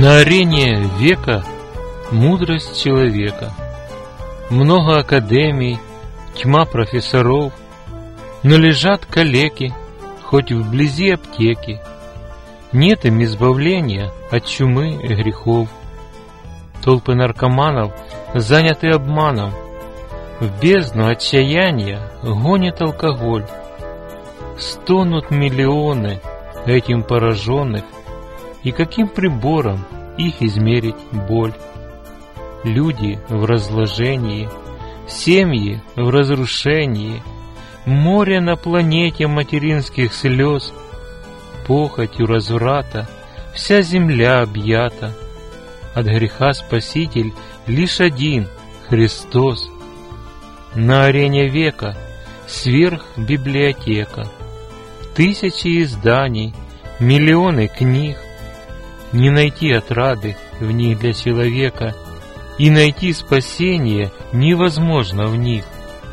На арене века мудрость человека. Много академий, тьма профессоров, но лежат калеки, хоть вблизи аптеки. Нет им избавления от чумы и грехов. Толпы наркоманов заняты обманом, в бездну отчаяния гонит алкоголь. Стонут миллионы этим пораженных, и каким прибором их измерить боль? Люди в разложении, семьи в разрушении, море на планете материнских слез, похотью разврата вся земля объята. От греха Спаситель лишь один — Христос. На арене века сверхбиблиотека, тысячи изданий, миллионы книг. Не найти отрады в них для человека, и найти спасение невозможно в них.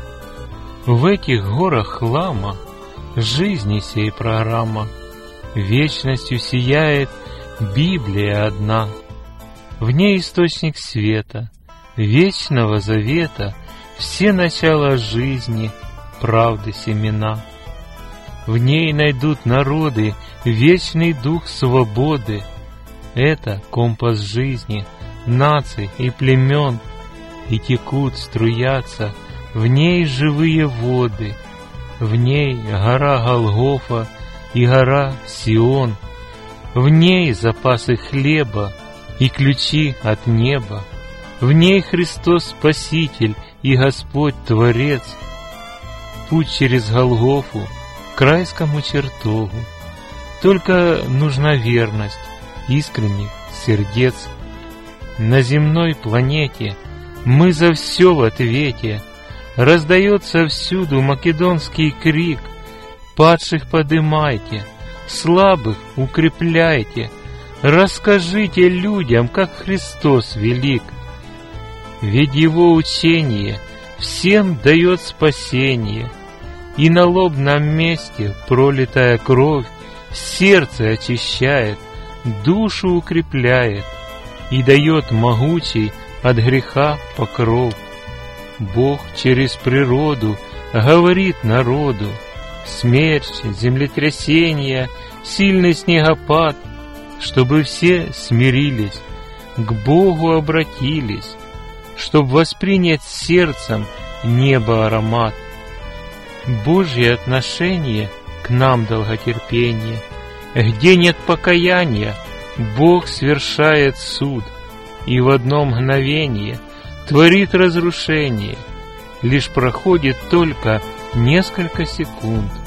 В этих горах хлама жизни сей программа, вечностью сияет Библия одна. В ней источник света, вечного завета, все начала жизни, правды семена. В ней найдут народы вечный дух свободы. Это компас жизни, наций и племен, и текут, струятся в ней живые воды. В ней гора Голгофа и гора Сион, в ней запасы хлеба и ключи от неба. В ней Христос Спаситель и Господь Творец. Путь через Голгофу к райскому чертогу. Только нужна верность искренних сердец. На земной планете мы за все в ответе. Раздается всюду македонский крик: падших подымайте, слабых укрепляйте, расскажите людям, как Христос велик. Ведь Его учение всем дает спасение, и на лобном месте пролитая кровь сердце очищает, душу укрепляет и дает могучий от греха покров. Бог через природу говорит народу: смерч, землетрясения, сильный снегопад, чтобы все смирились, к Богу обратились, чтоб воспринять сердцем небо аромат. Божье отношение к нам долготерпение. Где нет покаяния, Бог свершает суд, и в одно мгновение творит разрушение. Лишь проходит только несколько секунд,